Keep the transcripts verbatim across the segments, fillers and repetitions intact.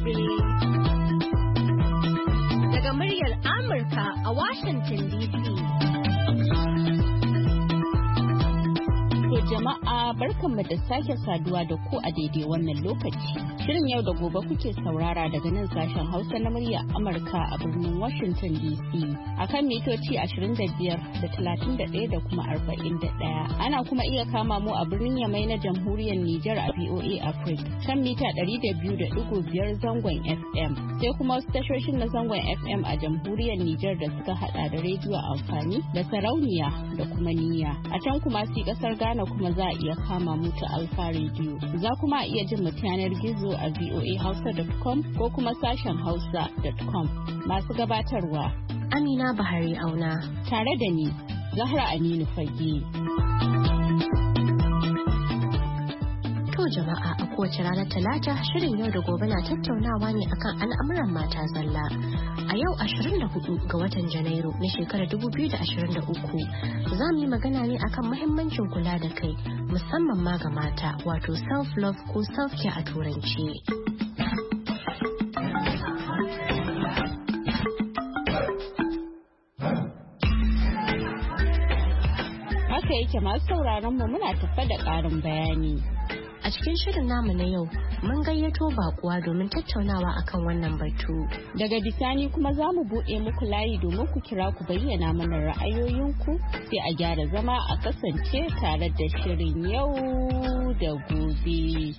gobe. Daga muryar Amurka a Washington D C. Jama'a barkanmu da sake saduwa da ku a daidai wannan lokaci. Shirin yau da gobe kuke saurara daga nan sashen Hausa na murya Amurka a birnin Washington D C akan mitoci ashirin da biyar da talatin da ɗaya da kuma arba'in da ɗaya. Ana kuma iya kama mu a birnin Yamai na Jamhuriyar Nijar a V O A Africa kan mita ɗari da biyu da ɗigo biyar zangon F M. Sai kuma wasu tashoshin na zangon F M a Jamhuriyar Nijar da suka hada da rediyo amfani da sarauniya da kuma niyya. A can kuma sai kasar Ghana kuma za a iya kama mu ta Alfa Radio. Za kuma a iya jin mu yanar gizo a v o a hausa dot com ko kuma sashen hausa dot com. Masu gabatarwa Amina Bahari Auna tare da ni Zahra Aminu Fage. To jama'a, a kowace ranar Talata shirin yau da gobe na tattaunawa ne akan al'amuran mata zalla. A yau ashirin da hudu ga watan Janairu na shekarar dubu biyu da ashirin da uku za mu yi magana ne akan mahimmancin kula da kai musamman ma ga mata, wato self-love ko self-care a turanci. Haka yake, masu sauraron mu muna tafa da ƙarin bayani. A cikin shirin namu na yau mun gayyato bakuwa domin tattaunawa akan wannan batu. Daga bisani kuma za mu buɗe muku layi domin ku kira ku bayyana mana ra'ayoyinku, sai a gyara zama a kasance tare da shirin yau da gobe.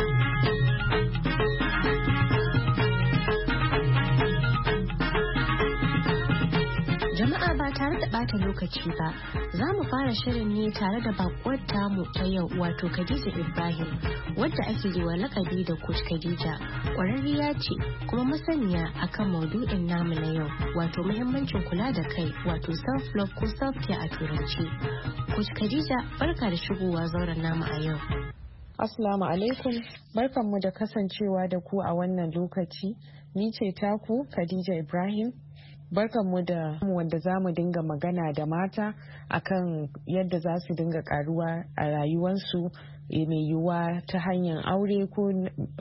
Jama'a, ba tare da bata lokaci ba, za mu fara shirin ne tare da bakuwar tamu ta yau, wato Khadija Ibrahim, wadda ake yi wa lakabi da Coach Khadija. Ƙwararriya ce kuma masaniya akan maudu'in namu na yau, wato muhimmancin kula da kai, wato self-love ko self-care a turanci. Coach Khadija, barka da shigowa zauren namu a yau. Assalamu alaikum, barkanmu da kasancewa da ku a wannan lokaci. Ni ce taku Khadija Ibrahim. Barkanmu da wanda za mu dinga magana da mata akan yadda za su dinga karuwa a rayuwarsu, mai yiwuwa ta hanyar aure ko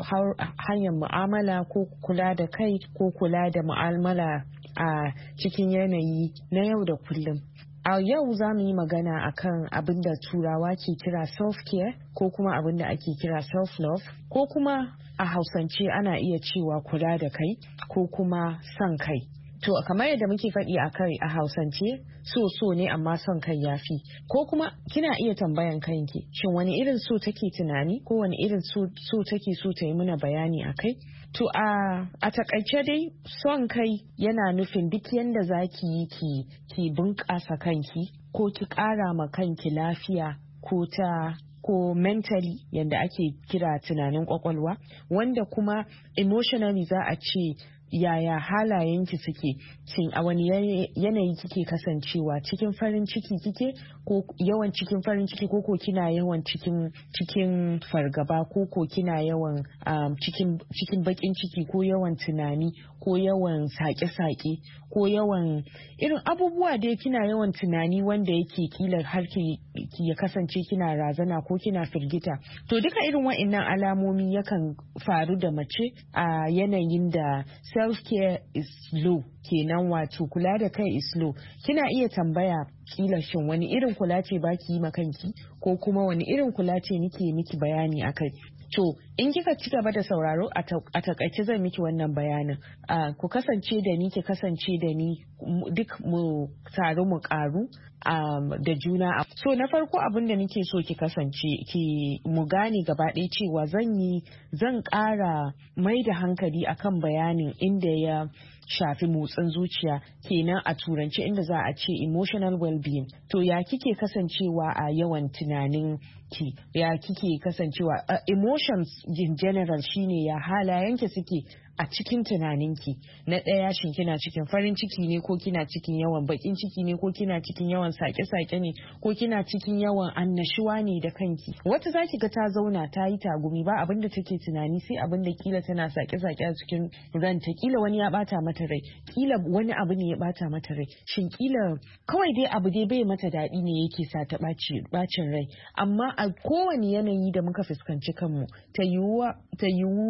hanyar mu'amala ko kula da kai ko kula da mu'amala a cikin yanayi na yau da kullum. A yau za mu yi magana akan abin da turawa ke kira self-care ko kuma abin da ake kira self-love, ko kuma a hausance ana iya cewa kula da kai ko kuma son kai. To kamar yadda muke faɗi a kai a hausance, so so ne amma son kai yafi. Ko kuma kina iya tambayan kanki, shin wani irin so take tunani ko wani irin so, so take so ta yi mana bayani a kai? To a a takaice dai, son kai yana nufin duk yanda za ki yi ki ki bunƙasa kanki ko ki ƙara ma kanki lafiya ko ta ko mentally yanda ake kira tunanin kwakwalwa, wanda kuma emotionally za a ce yaya halayenki suke, cin a wani yanayi kike kasancewa, cikin farin ciki kike ko yawan cikin farin ciki ko ko kina yawan cikin cikin fargaba ko ko kina yawan um, cikin cikin bakin ciki ko yawan tunani ko yawan sake-sake ko yawan irin abubuwa dai, kina yawan tunani wanda yake kila har ki ya kasance kina razana ko kina firgita. To duka irin wa'annan alamomi yakan faru da mace a yanayin da self-care is low, kenan wato kula da kai is low. Kina iya tambaya kila shin wani irin kula ce baki yi ma kanki ko kuma wani irin kula ce nike miki bayani akai. To in kika ci gaba da sauraro a takaice zan miki wannan bayanin. Uh, ku kasance da ni, ki kasance da ni, duk mu taru mu karu um, da juna. So na farko abin da nake so ki kasance ki mu gane gaba ɗaya cewa zan yi zan ƙara mai da hankali akan bayanin inda ya shafi motsin zuciya, kenan a turanci inda za a ce emotional well-being. To ya kike kasancewa a yawan tunanin ki, ya kike kasancewa uh, emotions in general shine ya halayenki suke a cikin tunaninki. Na ɗaya, shin kina cikin farin ciki ne ko kina cikin yawan bakin ciki ne ko kina cikin yawan sake-sake ne ko kina cikin yawan annashuwa ne da kanki. Wata zaki ga ta zauna ta yi tagumi ba abin da take tunani sai abin da kila tana sake-sake a cikin ranta, kila wani ya bata mata rai, kila wani abu ne ya bata mata rai, shin kila kawai dai abu dai bai mata daɗi ne yake sa ta bacin rai. Amma a kowane yanayi da muka fuskanci kanmu, ta yiwu ta yiwu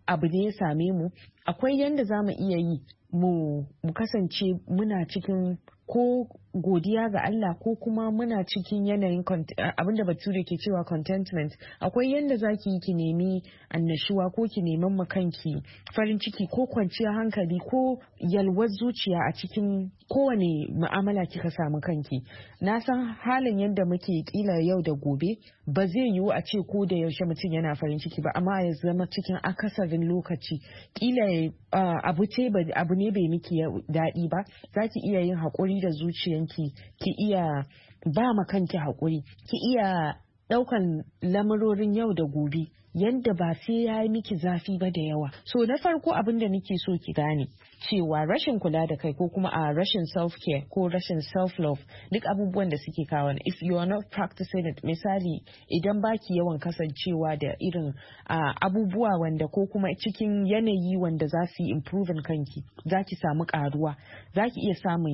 abu ne ya same mu, akwai yanda za mu iya yi mu kasance muna cikin ko godiya ga Allah ko kuma muna cikin yanayin abinda bature ke cewa contentment. Akwai yanda zaki yi ki nemi annashuwa ko ki neman ma kanki farin ciki ko kwanciyar hankali ko yalwar zuciya a cikin kowane mu'amala kika samu kanki. Na san halin yadda muke kila yau da gobe ba zai yiwu a ce ko da yaushe mutum yana farin ciki ba, amma ya zama cikin akasarin lokaci kila abu ce abu ne bai miki daɗi ba, zaki iya yin haƙuri da zuciyanki, ki iya ba ma kanki haƙuri, ki iya ɗaukan lamurorin yau da gobe yadda ba sai ya yi miki zafi ba da yawa. So na farko abin da nake so ki gane cewa rashin kula da kai ko kuma a rashin self care ko rashin self love duk abubuwan da suke kawo, if you are not practicing it, misali idan baki yawan kasancewa da irin uh, abubuwa wanda ko kuma cikin yanayi wanda za su yi improving kanki, za ki samu karuwa, za ki iya samun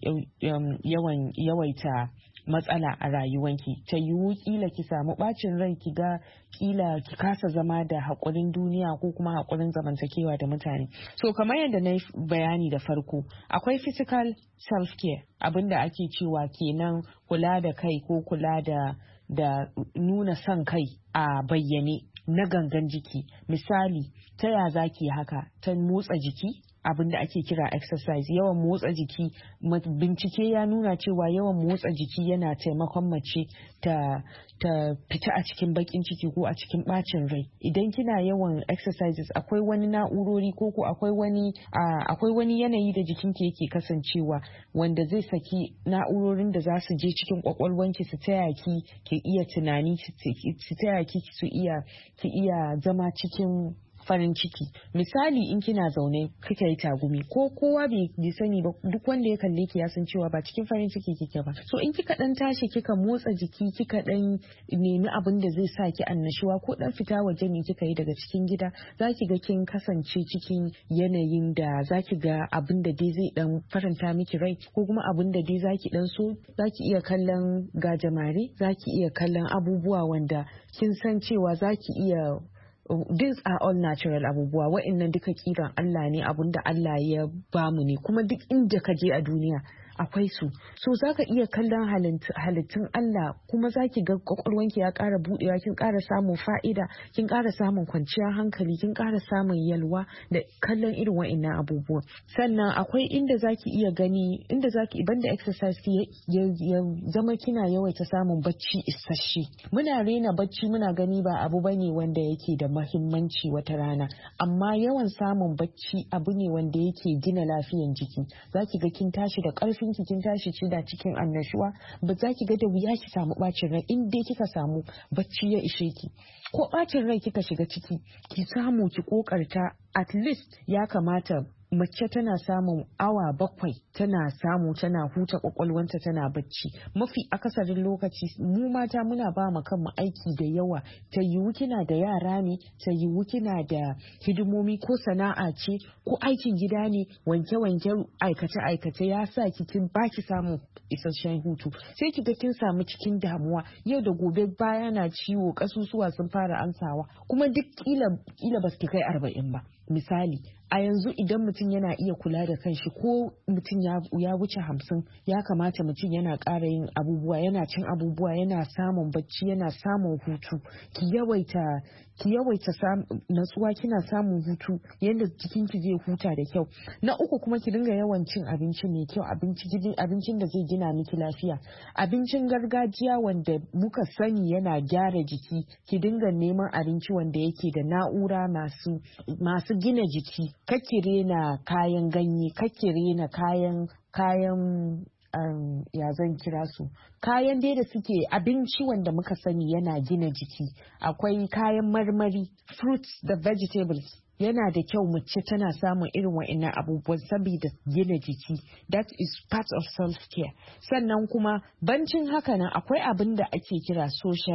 yawan yawaita matsala a rayuwanki. Ta yiwu kila ki samu bacin rai, ki ga kila ki kasa zama da haƙurin duniya ko kuma haƙurin zamantakewa da mutane. So kamar yadda na yi bayani da farko, akwai physical self care, abinda ake cewa kenan kula da kai ko kula da da nuna son kai a bayyane na gangan jiki. Misali, ta ya zaki haka? Ta motsa jiki, abin da ake kira exercise, yawan motsa jiki. Bincike ya nuna cewa yawan motsa jiki yana taimakon mace ta ta fita a cikin bakin ciki ko a cikin bacin rai. Idan kina yawan exercises, akwai wani na'urori ko ko akwai wani akwai wani yanayi da jikinki yake kasancewa wanda zai saki na'urorin da za su je cikin kwakwalwanki su taya ki ki iya tunani, su taya ki su iya ki iya zama cikin farin ciki. Misali, in kina zaune kika yi tagumi ko kowa bai sani ba, duk wanda ya kalle ki ya san cewa ba cikin farin ciki kike ba. So in kika dan tashi kika motsa jiki, kika dan nemi abin da zai sa ki annashuwa ko dan fita waje ne kika yi daga cikin gida, zaki ga kin kasance cikin yanayin da zaki ga abin da dai zai dan faranta miki rai ko kuma abin da dai zaki dan so. Zaki iya kallon gajamare, zaki iya kallon abubuwa wanda kin san cewa zaki iya. These are all natural abubuwa, wa'annan duka kiran Allah ne, abunda Allah ya bamu ne, kuma duk inda ka je a duniya akwai su. So zaka iya kallon halittun Allah kuma zaki ga kwakwalwanki ya ƙara buɗewa, kin ƙara samun fa'ida, kin ƙara samun kwanciyar hankali, kin ƙara samun yalwa da kallon irin wa'annan abubuwa. Sannan akwai inda zaki iya gani, inda zaki banda exercise ki ya zama kina yawaita samun bacci isasshe. Muna rena bacci, muna gani ba abu bane wanda yake da mahimmanci wata rana, amma yawan samun bacci abu ne wanda yake gina lafiyan jiki. Zaki ga kin tashi da ƙarfi, kin tashi cida cikin annashuwa, ba za ki ga da wuya ki samu bacin rai in dai kika samu bacci ya ishe ki. Ko bacin rai kika shiga ciki, ki samu ki kokarta, at least ya kamata mace tana samun awa bakwai tana samu tana huta kwakwalwanta tana bacci. Mafi akasarin lokaci mu mata muna ba mu kanmu aiki da yawa, ta yiwu kina da yara ne, ta yiwu kina da hidimomi ko sana'a ce ko aikin gida ne, wanke-wanke, aikace-aikace ya sa ki kin baki samu isasshen hutu. Sai ki ga kin samu cikin damuwa, yau da gobe baya na ciwo, kasusuwa sun fara ansawa, kuma duk kila kila ba su kai arba'in ba. Misali, a yanzu idan mutum yana iya kula da kanshi ko mutum ya wuce hamsin, ya kamata mutum yana ƙara yin abubuwa, yana cin abubuwa, yana samun bacci, yana samun hutu. Ki yawaita ki yawaita natsuwa, kina samun hutu yadda jikinki zai huta da kyau. Na uku kuma ki dinga yawan cin abinci mai kyau, abinci abincin da zai gina miki lafiya, abincin gargajiya wanda muka sani yana gyara jiki. Ki dinga neman abinci wanda yake da na'ura masu masu gina jiki. Kake rena kayan ganye, kake rena kayan kayan um, ya zan kira su, kayan dai da suke abinci wanda muka sani yana gina jiki. Akwai kayan marmari, fruits da vegetables. Yana da kyau mace tana samun irin wa'annan abubuwan saboda gina jiki. That is part of self care. Sannan kuma bancin haka nan akwai abin da ake kira social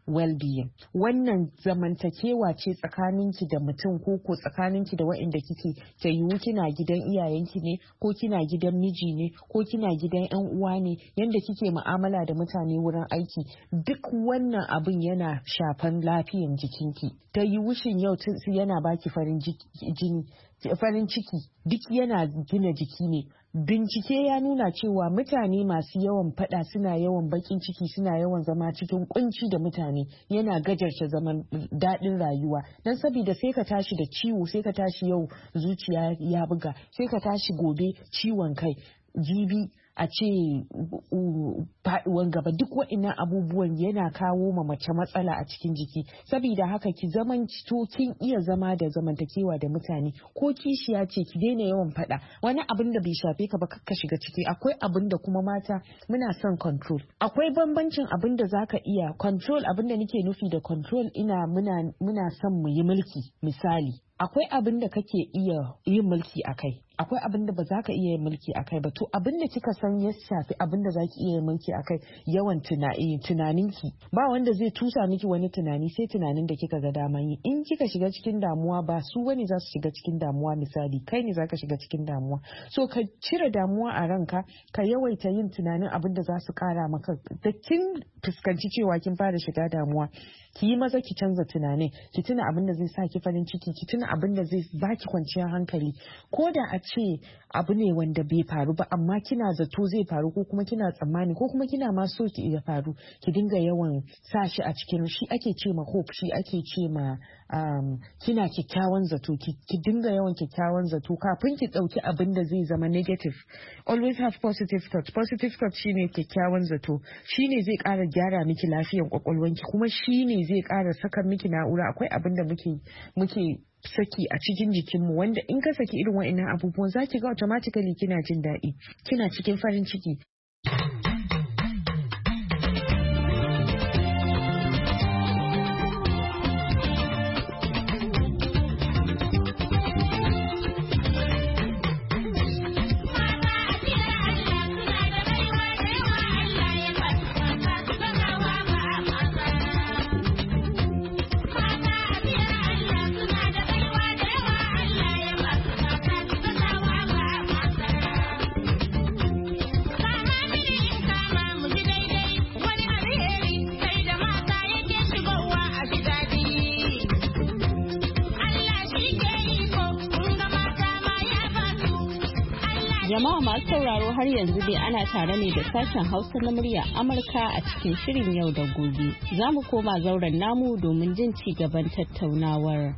well-being. Wannan zamantakewa ce tsakaninki da mutum ko ko tsakaninki da waɗanda kike ta yiwu kina gidan iyayenki ne ko kina gidan miji ne ko kina gidan yan uwa ne, yanda kike mu'amala da mutane wurin aiki, duk wannan abin yana shafan lafiyan jikinki. Ta yiwu shin yau yana baki farin jini farin ciki duk yana gina jiki ne. Bincike ya nuna cewa mutane masu yawan fada suna yawan bakin ciki, suna yawan zama cikin kunci da mutane, yana gajarta zaman daɗin rayuwa. Dan saboda sai ka tashi da ciwo, sai ka tashi yau zuciya ya buga, sai ka tashi gobe ciwon kai, jibi a ce faduwan gaba, duk waɗannan abubuwan yana kawo ma mace matsala a cikin jiki. Saboda haka ki zaman to kin iya zama da zamantakewa da mutane, ko kishiya ce ki daina yawan faɗa. Wani abin da bai shafe ka ba ka shiga ciki. Akwai abin da kuma mata muna son control. Akwai bambancin abin da zaka iya control. Abin da nake nufi da control, ina muna muna son mu yi mulki. Misali, akwai abin da kake iya yin mulki akai, akwai abin da ba za ka iya yin mulki akai ba. To abin da kika san ya shafi abin da za ki iya yin mulki akai, yawan tunani tunaninki. Ba wanda zai tusa miki wani tunani sai tunanin da kika ga dama yi. In kika shiga cikin damuwa, ba su wani za su shiga cikin damuwa, misali kai ne za ka shiga cikin damuwa. So ka cire damuwa a ranka, ka yawaita yin tunanin abin da za su kara maka. Da kin fuskanci cewa kin fara shiga damuwa, ki yi maza ki canza tunanin, ki tuna abin da zai sa ki farin ciki, ki tuna abin da zai baki kwanciyar hankali. Ko da a ce abu ne wanda bai faru ba, amma kina zato zai faru, ko kuma kina tsammani, ko kuma kina ma so ki iya faru, ki dinga yawan sa shi a cikin, shi ake ce ma hope, shi ake ce ma um, kina kyakkyawan zato, ki, ki dinga yawan kyakkyawan zato kafin ki ɗauki abin da zai zama negative. Always have positive thoughts. Positive thoughts shine kyakkyawan zato, shine zai ƙara gyara miki lafiyan kwakwalwanki, kuma shine zai ƙara saka miki na'ura. Akwai abin da muke muke saki a cikin jikinmu, wanda in ka saki irin wa'annan abubuwan zaki ga automatically kina jin daɗi, kina cikin farin ciki. Jama'a masu sauraro, har yanzu dai ana tare ne da sashen Hausa na murya Amurka a cikin shirin yau da gobe. Za mu koma zauren namu domin jin ci gaban tattaunawar.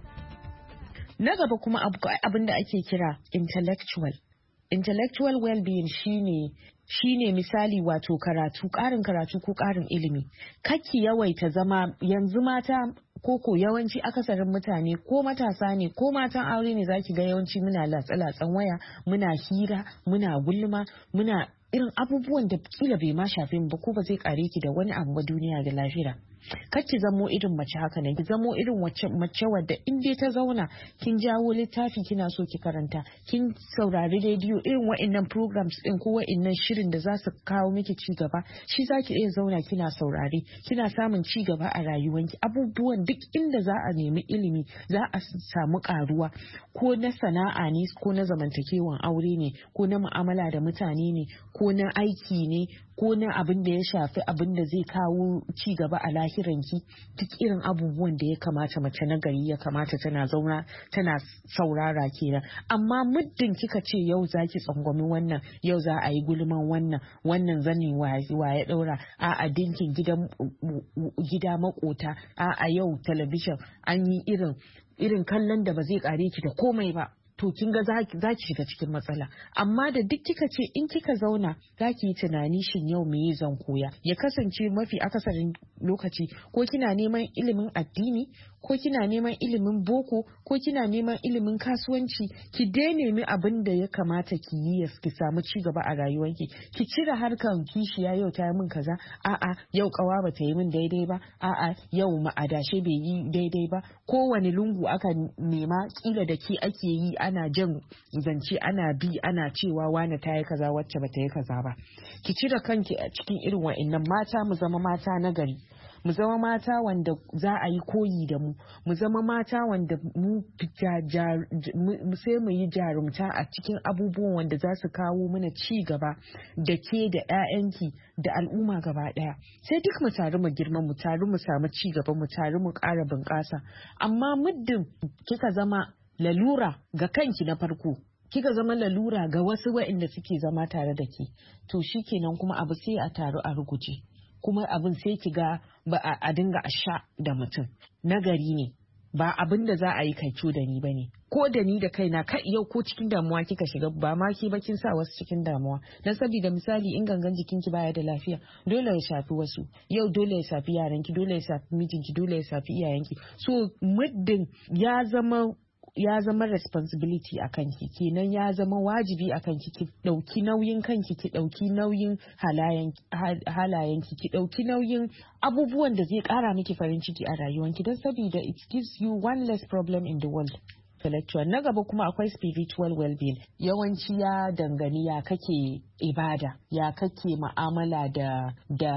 Na gaba kuma abin da ake kira intellectual. Intellectual well-being shine shine misali wato karatu, ƙarin karatu ko ƙarin ilimi. Kaki yawaita zama, yanzu mata koko yawanci akasarin mutane ko matasa ne ko matan aure ne zaki ga yawanci muna latsa-latsan waya, muna hira, muna gulma, muna irin abubuwan da kila bai ma shafe mu ba, ko ba zai kare ki da wani abu ba duniya da lafiya. Kar ki zamo irin mace haka ne, ki zamo irin mace wadda in dai ta zauna kin jawo littafi kina so ki karanta, kin saurari rediyo, irin wa'annan programs din ko wa'annan shirin da za su kawo miki ci gaba, shi zaki iya zauna kina saurari, kina samun ci gaba a rayuwanki. Abubuwan duk inda za a nemi ilimi za a samu karuwa, ko na sana'a ne, ko na zamantakewan aure ne, ko na mu'amala da mutane ne, ko na aiki ne, ko na abin da ya shafi abin da zai kawo ci gaba a lahiranki. Duk irin abubuwan da ya kamata mace na gari ya kamata tana zauna tana saurara kenan. Amma muddin kika ce yau zaki tsangwami wannan, yau za a yi gulman wannan, wannan zani wa ya daura, a a dinkin gidan gida makota, a a yau talabishin an yi irin irin kallon da ba zai kare ki da komai ba, to kin ga za ki shiga cikin matsala. Amma da duk kika ce in kika zauna za ki yi tunani, shin yau me zan koya, ya kasance mafi akasarin lokaci ko kina neman ilimin addini, ko kina neman ilimin boko, ko kina neman ilimin kasuwanci, ki dai nemi abin da ya kamata ki yi ki samu ci gaba a rayuwarki. Ki cire harkan kishiya, yau ta yi min kaza, a'a yau kawa ba ta yi min daidai ba, a'a yau ma'adashe bai yi daidai ba. Kowane lungu aka nema kila da ki ake yi, ana jan zance, ana bi, ana cewa wane ta yi kaza wacce ba ta yi kaza ba. Ki cire kanki a cikin irin wa'annan. Mata mu zama mata na gari, mu zama mata wanda za a yi koyi da mu mu zama mata wanda mu sai mu yi jarumta a cikin abubuwan wanda za su kawo mana ci gaba da ke da 'ya'yanki da al'umma gaba daya. Sai duk mu taru mu girma, mu taru mu samu ci gaba, mu taru mu ƙara bunƙasa. Amma muddin kika zama lalura ga kanki na farko, kika zama lalura ga wasu waɗanda suke zama tare da ke, to shikenan kuma abu sai a taru a ruguje, kuma abin sai ki ga ba a dinga a sha da mutum nagari ne, ba abin da za a yi kaico da ni bane, ko da ni da kaina kai yau ko cikin damuwa kika shiga ba ma ki ba kin sa wasu cikin damuwa. Dan saboda misali in gangan jikinki baya da lafiya dole ya shafi wasu, yau dole ya shafi yaranki, dole ya shafi mijinki, dole ya shafi iyayenki. So muddin ya zama ya zama responsibility a kanki, kenan ya zama wajibi a kanki ki dauki nauyin kanki, ki dauki nauyin halayenki, ki dauki nauyin abubuwan da zai kara miki farin ciki a rayuwanki, don saboda it gives you one less problem in the world. Intellectual na gaba kuma akwai spiritual well-being. Yawanci ya dangane ya kake ibada, ya kake ma'amala da da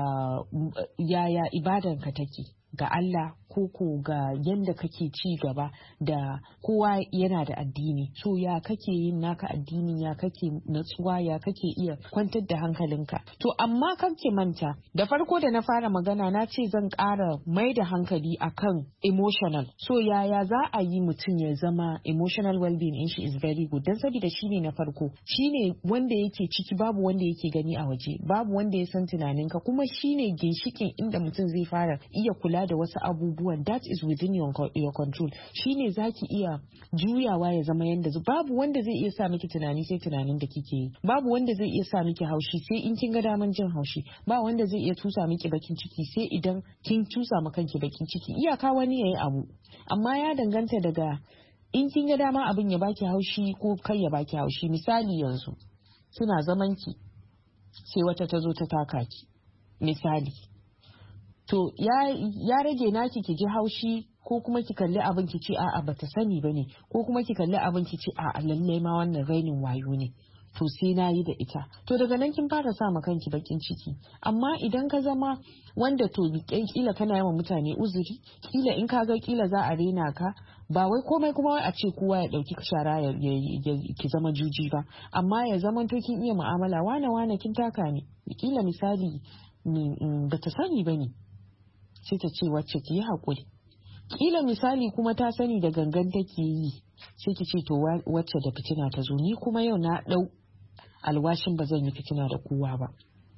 yaya ibadanka take ga Allah koko ga yanda kake ci gaba, da kowa yana da addini, so ya kake yin naka addini, ya kake natsuwa, ya kake iya kwantar da hankalinka. To amma kake manta da farko da na fara magana na ce zan ƙara mai da hankali akan emotional. So yaya za a yi mutum ya zama emotional well-being in shi is very good, dan saboda shine na farko, shine wanda yake ciki, babu wanda yake gani a waje, babu wanda ya san tunaninka, kuma shine ginshikin inda mutum zai fara iya kula da wasu abubuwan. That is within your, your control. Shine zaki iya juyawa ya zama yanda babu wanda zai iya sa miki tunani sai tunanin da kike yi, babu wanda zai iya sa miki haushi sai in kin ga daman jin haushi, ba wanda zai iya tusa miki bakin ciki sai idan kin tusa ma kanki bakin ciki. Iyaka wani yayi abu, amma ya danganta daga in kin ga dama abin ya baki haushi ko kai ya baki haushi. Misali yanzu kina zaman ki sai wata ta zo ta taka ki misali, to ya, ya rage naki ki ji haushi ko kuma ki kalli abin ki ce a'a bata sani bane, ko kuma ki kalli abin ki ce a'a lalle ma wannan rainin wayo ne, to sai na yi da ita. To daga nan kin fara sa ma kanki bakin ciki. Amma idan ka zama wanda to kila kana yawan mutane uzuri, kila in ka ga kila za a rena ka, ba wai komai kuma wai a ce kowa ya dauki shara ya ki zama juji ba, amma ya zama to kin iya mu'amala. Wane wane kin taka ne, kila misali bata sani bane, sai ta ce wacce ki yi haƙuri. Kila misali kuma ta sani da gangan take yi, sai ki ce to wacce da fitina ta zo, ni kuma yau na ɗau alwashin ba zan yi fitina da kowa ba.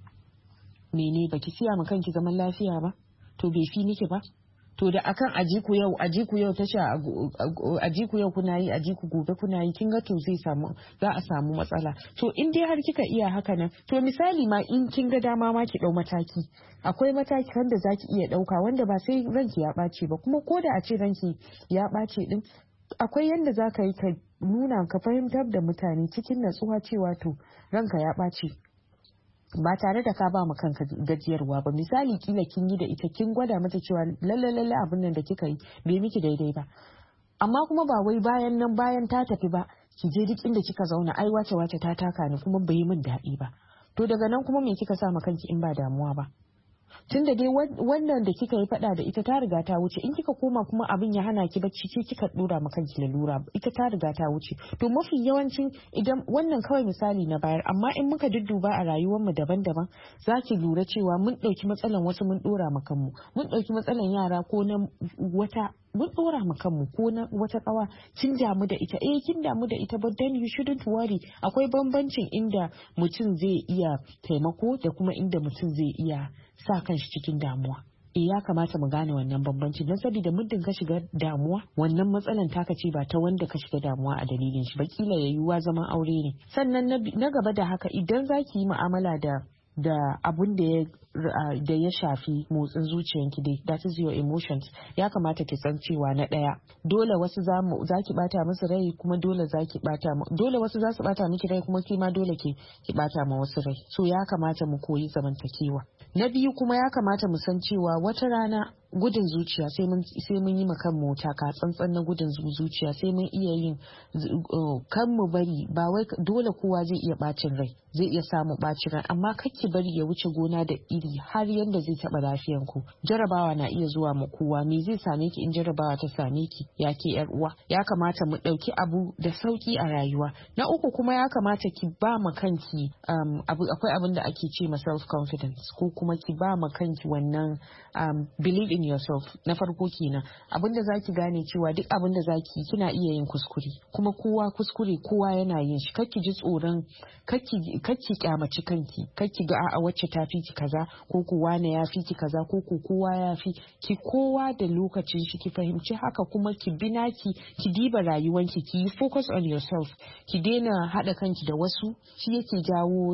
Mene baki siya ma kanki zaman lafiya ba? To bai fi miki ba? To da akan ajiku yau ajiku yau tace ajiku yau kuna yi ajiku gobe kuna yi, kin ga to zai samu za a samu matsala. To in dai har kika iya haka nan, to misali ma in kin ga dama ma ki dau mataki, akwai mataki wanda zaki iya dauka wanda ba sai ranki ya bace ba, kuma ko da a ce ranki ya bace din akwai yanda zaka yi ka nuna ka fahimtar da mutane cikin natsuwa cewa to ranka ya bace, ba tare da ka ba mu kanka gajiyarwa ba. Misali kila kin yi da ita, kin gwada mata cewa lalle lalle abin nan da kika yi bai miki daidai ba, amma kuma ba wai bayan nan bayan ta tafi ba ki je duk inda kika zauna ai wace wace ta taka ni kuma bai min daɗi ba. To daga nan kuma me kika sa ma kanki in ba damuwa ba? Tunda dai wannan da kika yi fada da ita ta riga ta wuce, in kika koma kuma abin ya hana ki bacci ke kika dora ma kanki lalura, ita ta riga ta wuce. To mafi yawancin idan wannan kawai misali na bayar, amma in muka dudduba a rayuwar mu daban-daban zaki lura cewa mun dauki matsalan wasu mun dora ma kanmu, mun dauki matsalan yara ko na wata mun dora ma kanmu, ko na wata kawa kin damu da ita, eh kin damu da ita, but then you shouldn't worry. Akwai bambancin inda mutum zai iya taimako da kuma inda mutum zai iya sa kanshi cikin damuwa. E ya kamata mu gane wannan bambanci, don saboda muddin ka shiga damuwa wannan matsalan taka ce ba ta wanda ka shiga damuwa a dalilin shi ba, kila ya yiwuwa zaman aure ne. Sannan na gaba da haka, idan zaki yi mu'amala da da abun da ya da ya shafi motsin zuciyanki dai, that is your emotions, ya kamata ki san cewa na daya dole wasu za mu zaki bata musu rai, kuma dole zaki bata dole wasu za su bata miki rai, kuma kima dole ki ki bata ma wasu rai. So ya kamata mu koyi zamantakewa. Na biyu kuma ya kamata mu san cewa wata rana gudun zuciya sai mun sai mun yi makan mota ka tsantsan na gudun zuciya sai mun iya yin kan mu bari ba wai dole kowa zai iya bacin rai zai iya samu bacin rai amma kakki bari ya wuce gona da iri har yanda zai taba lafiyan ku. Jarabawa na iya zuwa mu kowa, me zai same ki in jarabawa ta same ki ya ke yar uwa. Ya kamata mu dauki abu da sauki a rayuwa. Na uku kuma ya kamata ki ba ma kanki um, abu, akwai abin da ake ce ma self confidence ko kuma ki ba ma kanki wannan um, believe in yourself. Na farko kenan abin da zaki gane cewa duk abin da zaki kina iya yin kuskure, kuma kowa kuskure kowa yana yin shi. Kakki ji tsoron kakki kakki kyamaci kanki, kakki ga a'a wacce ta fi ki kaza ko ku wane ya fi ki kaza ko ku kowa ya fi ki. Kowa da lokacin shi, ki fahimci haka kuma ki bi naki, ki diba rayuwanki, ki yi focus on yourself, ki daina hada kanki da wasu. Shi yake jawo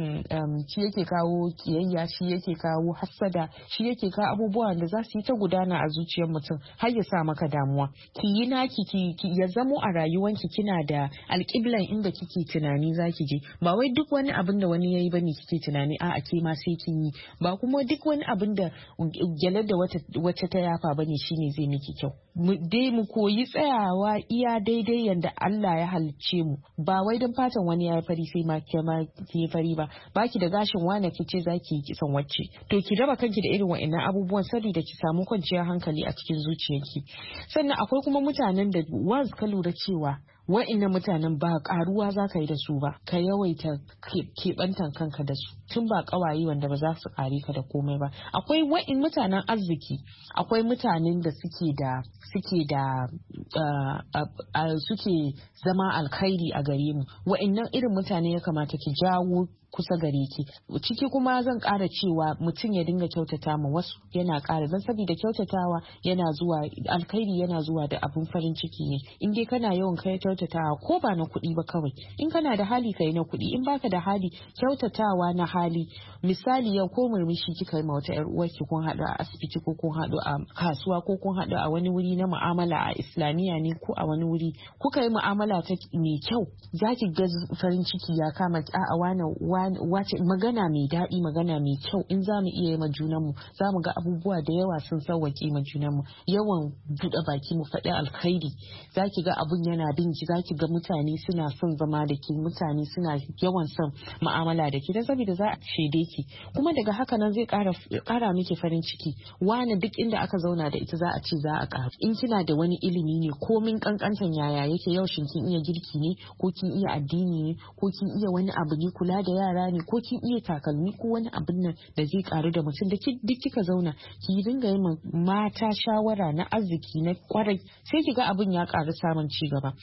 um, shi yake kawo kiyayya, shi yake kawo hassada, shi yake kawo abubuwan da za su yi ta gudana a zuciyar mutum har ya sa maka damuwa. Ki yi naki ki, ki ya zamo a rayuwanki kina da alƙiblan inda kike tunani zaki je. Ba wai duk wani abin da wani yayi bane kike tunani a'a ke ma sai kin yi, ba kuma duk wani abin da gyalar da wata wata ta yafa bane shine zai miki kyau. Mu dai mu koyi tsayawa iya daidai yanda Allah ya halicce mu, ba wai dan fatan wani ya fari sai ma ke ma ki fari ba. Baki da gashin wane kice zaki yi kisan wacce, to ki raba kanki da irin wa'annan abubuwan saboda ki samu kwanciyar hankali a cikin zuciyarki. Sannan akwai kuma mutanen da once ka lura cewa wa'annan mutanen ba karuwa za ka yi da su ba, ka yawaita keɓantan kanka da su, tun ba kawaye wanda ba za su kare ka da komai ba. Akwai wa'in mutanen arziki, akwai mutanen da suke da suke da uh, uh, uh, suke zama alkhairi a gare mu. Wa'annan irin mutane ya kamata ki jawo kusa gare ki. Ciki kuma zan ƙara cewa mutum ya dinga kyautata ma wasu, yana ƙara, don saboda kyautatawa yana zuwa, alkhairi yana zuwa da abun farin ciki ne. In dai kana yawan kai kyautatawa ko ba na kuɗi ba kawai, in kana da hali kai na kuɗi, in baka da hali kyautatawa na hali. Misali yau ko murmushi kika yi ma wata ƴar uwarki, kun haɗu a asibiti ko kun haɗu a kasuwa ko kun haɗu a wani wuri na mu'amala a islamiyya ne ko a wani wuri, kuka yi mu'amala ta mai kyau, zaki ga farin ciki ya kama a'a wani wace magana mai daɗi, magana mai kyau. In za mu iya yi ma junanmu za mu ga abubuwa da yawa sun sauwaƙe ma junanmu. Yawan buɗe baki mu faɗi alkhairi, za ki ga abun yana bin ki, za ki ga mutane suna son zama da ki, mutane suna yawan son mu'amala da ki, don saboda za a shaide ki, kuma daga haka nan zai ƙara miki farin ciki. Wani duk inda aka zauna da ita za a ce za a ƙaru. In kina da wani ilimi ne komin ƙanƙantan yaya yake, yau shin kin iya girki ne ko kin iya addini ne ko kin iya wani abu ne, kula da yara ne ko kin iya takalmi ko wani abin nan da zai karu da mutum da duk kika zauna ki dinga yi mata shawara na arziki na kwarai, sai ki ga abin ya karu samun ci gaba.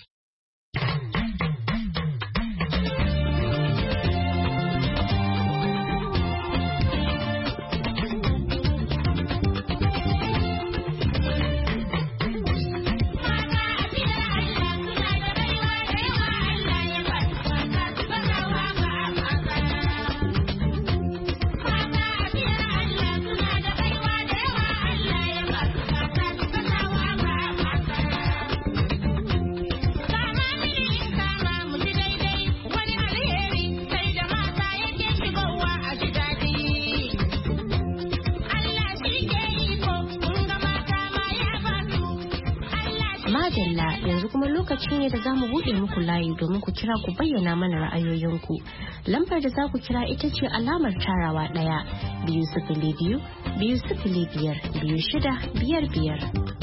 Yanzu kuma lokaci ne da za mu buɗe muku layi domin ku kira ku bayyana mana ra'ayoyinku. Lambar da za ku kira ita ce alamar tarawa ɗaya biyu sifili biyu biyu sifili biyar biyu shida biyar biyar.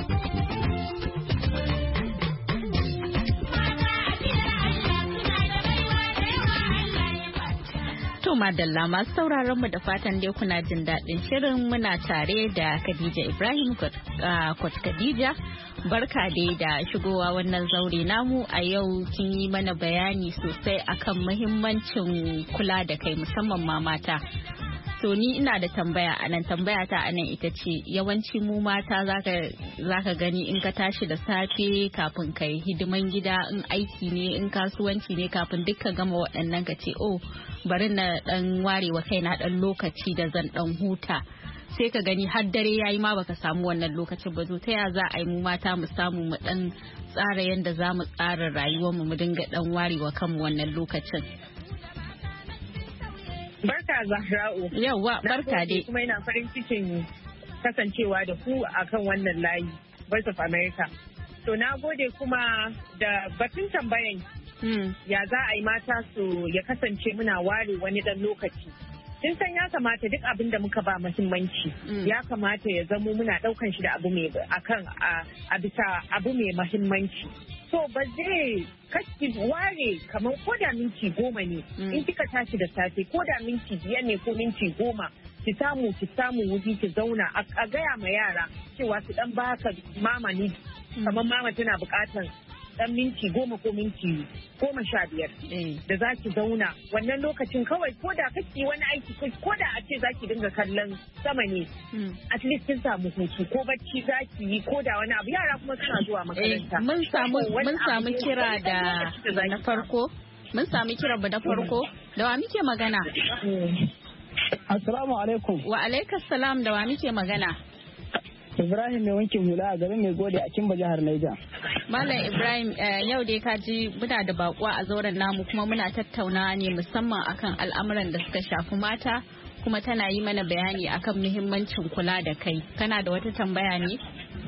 To madalla masu sauraron mu da fatan dai kuna jin daɗin shirin. Muna tare da Khadija Ibrahim Kwat Khadija. Barka dai da shigowa wannan zaure namu. A yau kin yi mana bayani sosai akan muhimmancin kula da kai, musamman ma mata. To ni ina da tambaya anan, tambaya ta anan ita ce, yawanci mu mata zaka zaka gani in ka tashi da safe kafin kai hidiman gida, in aiki ne in kasuwanci ne, kafin dukka gama waɗannan ka ce oh bari na dan ware wa kaina dan lokaci da zan dan huta, sai ka gani har dare yayi ma baka samu wannan lokacin ba. To ta ya za a yi mu mata mu samu mu dan tsara yanda za mu tsara rayuwar mu mu dinga dan ware wa kanmu wannan lokacin? Barka Zahra'u. Yawwa barka dai. Kuma ina farin cikin kasancewa da ku akan wannan layi Voice of America. To na gode kuma da batun tambayan hmm. ya za a yi mata su ya kasance muna ware wani ɗan lokaci. Kin san ya kamata duk abin da muka ba muhimmanci mm. ya kamata ya zamo muna daukan shi da abu mai akan a bisa abu mai muhimmanci. So ba zai kashi ware kamar ko da minti goma ne mm. in kika tashi da safe ko da minti biyar ne ko minti goma ki samu ki samu wuri ki zauna a gaya ma yara cewa su dan baka mama ni mm. kamar mama tana bukatan dan minti goma ko minti goma sha biyar da za ki zauna wannan lokacin kawai ko da kake wani aiki ko da a ce za ki dinga kallon sama ne at least kin samu hutu ko bacci za ki yi ko da wani abu yara kuma suna zuwa makaranta. Mun samu mun samu kira da na farko mun samu kira da farko da wa muke magana? Assalamu alaikum. Wa alaikas salam, da wa muke magana? Ibrahim mai wankin hula a garin mai gode a Kimba jihar Niger. Malam Ibrahim yau dai ka ji muna da bakuwa a zauren namu kuma muna tattaunawa ne musamman akan al'amuran da suka shafi mata kuma tana yi mana bayani akan muhimmancin kula da kai. Kana da wata tambaya ne?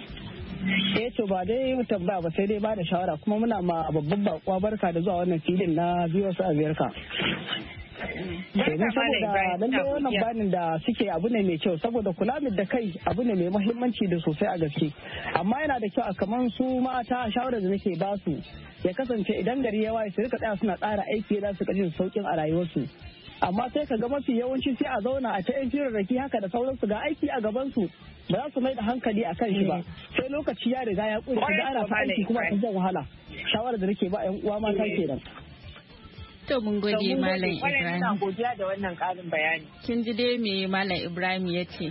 Eh to ba dai tambaya ba sai dai ba da shawara kuma muna ma babban bakuwa barka da zuwa wannan filin na biyu su America. Domin saboda lallai wannan banin da suke abu ne mai kyau saboda kula da kai abu ne mai muhimmanci da sosai a gaske amma yana da kyau a kaman su mata shawarar da nake ba su ya kasance idan gari ya waye su rika tsaya suna tsara aiki da su kashin saukin a rayuwarsu amma sai ka ga mafi yawanci sai a zauna a ta yan firarraki haka da sauransu ga aiki a gaban su ba za su mai da hankali a kan shi ba sai lokaci ya riga ya kure ga ana aiki kuma a jan wahala shawarar da nake ba yan uwa mata kenan. To mun gode Malam Ibrahim. Ina godiya da wannan ƙarin bayani. Kin ji dai me Malam Ibrahim ya ce?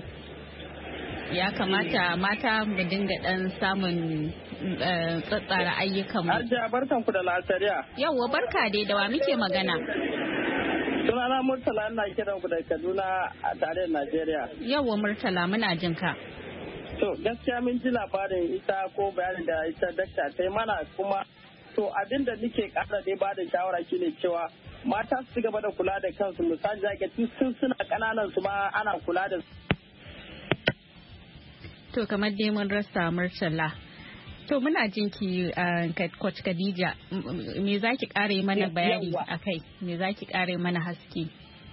Ya kamata mata mu dinga dan samun tsatsara ayyukan mu. Hajiya barkan ku da lasariya. Yawwa barka dai da wa muke magana? Sunana Murtala ina kiran ku da Kaduna a tarayyar Najeriya. Yawwa Murtala muna jin ka. To gaskiya mun ji labarin ita ko bayanin da ita dakta ta yi mana kuma to abin da nake kara dai ba da shawara shine cewa mata su gaba da kula da kansu misali zaka tun suna kananan su ma ana kula da su. To kamar dai mun rasa Murtala. To muna jinki Coach Khadija me zaki kare mana bayani akai me zaki kare mana haske?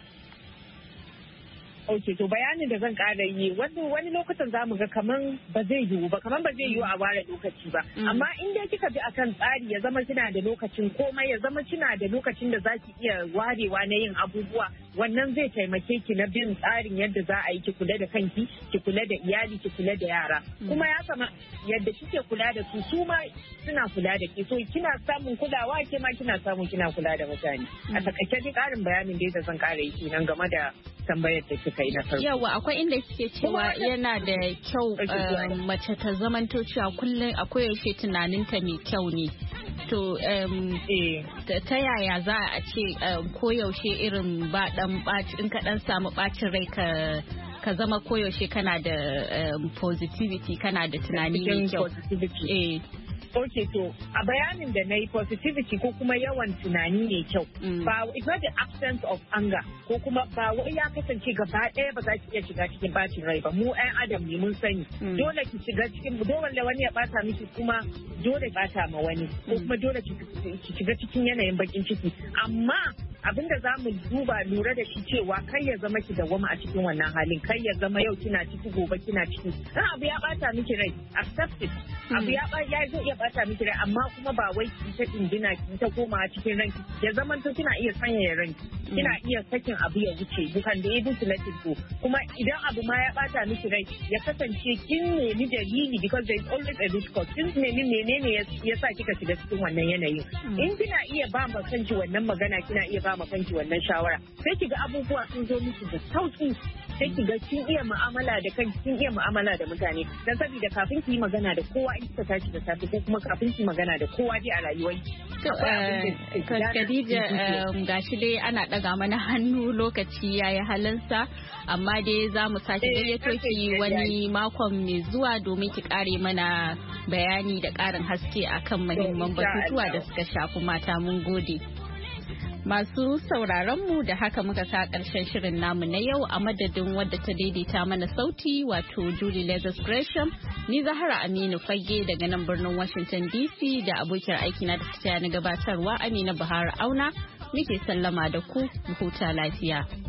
Ok, to bayanin da zan kara yi wani lokutan za mu ga kaman ba zai yiwu ba kaman ba zai yiwu a ware lokaci ba amma in dai kika bi akan tsari ya zama kina da lokacin komai ya zama kina da lokacin da zaki iya warewa na yin abubuwa wannan zai taimake ki na bin tsarin yadda za a yi ki kula da kanki ki kula da iyali ki kula da yara kuma ya kama yadda kike kula da su su ma suna kula da ke so kina samun kulawa ke ma kina samun kina kula da mutane a takaice dai karin bayanin dai da zan kara yi kenan game da tambayar da kika yi na farko. Yawa akwai inda suke cewa yana da kyau mace ta zamanto cewa kullum akwai yaushe tunaninta mai kyau ne. To ta yaya za a ce koyaushe irin ba dan ɓaci in ka dan samu ɓacin rai ka ka zama koyaushe kana da positivity kana da tunani mai kyau. Eh. Ok, to a bayanin da na yi positivity ko kuma yawan tunani mai kyau. Ba it's not the absence of anger ko kuma ba wai ya kasance gaba ɗaya ba za ki iya shiga cikin bacin rai ba mu ɗan adam ne mun sani. Dole ki shiga cikin dole wani ya bata miki kuma dole bata ma wani ko kuma dole ki shiga cikin yanayin bakin ciki amma abin da za mu duba lura da shi cewa kai ya zama ki dawwama a cikin wannan halin kai ya zama yau kina ciki gobe kina ciki dan abu ya bata miki rai accept it abu ya ya zo iya bata miki rai amma kuma ba wai ki ta dindina ki ta koma cikin ranki ya zama to kina iya sanya ranki kina iya sakin abu ya wuce dukan da ya to let it go kuma idan abu ma ya bata miki rai ya kasance kin nemi dalili because there is always a root cause kin nemi menene ya sa kika shiga cikin wannan yanayin in kina iya ba ma kanki wannan magana kina iya ba ma kanki wannan shawara sai kiga abubuwa sun zo miki da sauki sai kiga kin iya mu'amala da kanki kin iya mu'amala da mutane dan saboda kafin ki yi magana da kowa in kika tashi da safe ko kuma kafin ki magana da kowa dai a rayuwar to Khadija gashi dai ana daga mana hannu lokaci yayi halinsa amma dai za mu sake gayyato ki wani makon mai zuwa domin ki kare mana bayani da karin haske akan muhimman batutuwa da suka shafi mata mun gode. Masu sauraron mu da haka muka sa ƙarshen shirin namu na yau a madadin wadda ta daidaita mana sauti wato Julie Lazarus Gresham, ni Zahra Aminu Fage daga nan birnin Washington D C da abokiyar aikina da ta na gabatarwa Amina Buhari Auna muke sallama da ku, mu huta lafiya.